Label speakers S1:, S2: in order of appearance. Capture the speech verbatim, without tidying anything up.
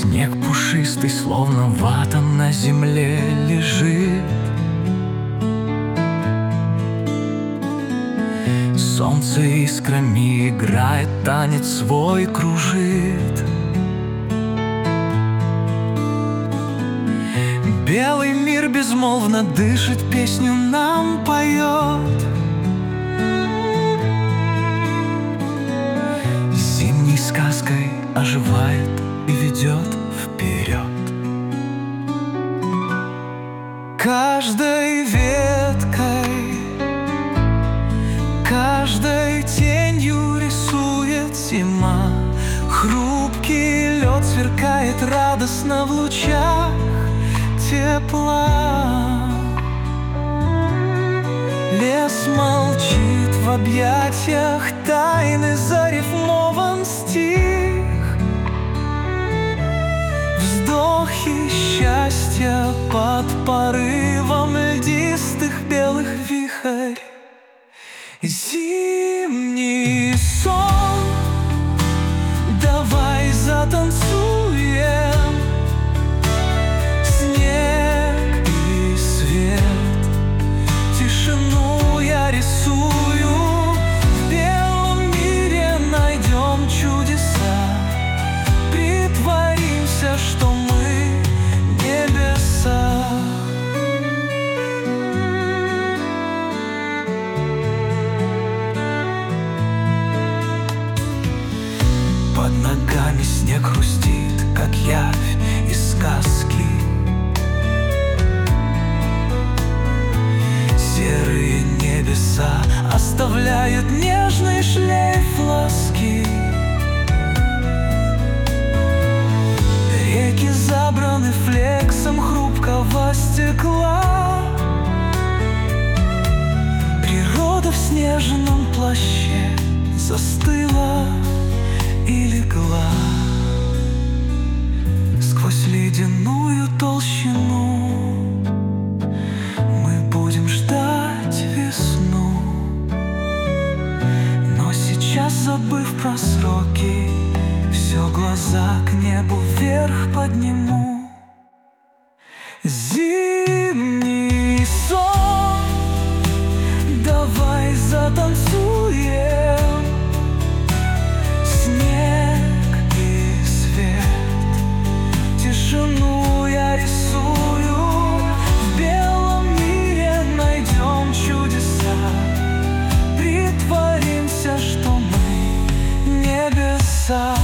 S1: Снег пушистый, словно вата, на земле лежит. Солнце искрами играет, танец свой кружит. Белый мир безмолвно дышит, песню нам поет. Зимней сказкой оживает и ведет вперед. Каждой веткой, каждой тенью рисует зима. Хрупкий лед сверкает радостно в лучах тепла. Лес молчит в объятиях тайны, зарифмован стих. Вздохи счастья под порывом льдистых белых вихрь. Зимний сон, давай затанцуем. Снег и свет, тишину я рисую. В белом мире найдем чудеса. Притворимся, что мы небеса. Под ногами снег хрустит, как явь из сказки. Серые небеса оставляют нежный шлейф ласки. Реки забраны флексом хрупкого стекла. Природа в снежном плаще застыла и легла. Сквозь ледяную толщину мы будем ждать весну. Но сейчас, забыв про сроки, все глаза к небу вверх подниму. Зимний сон, давай затанцуем. Тишину я рисую. В белом мире найдем чудеса. Притворимся, что мы небеса.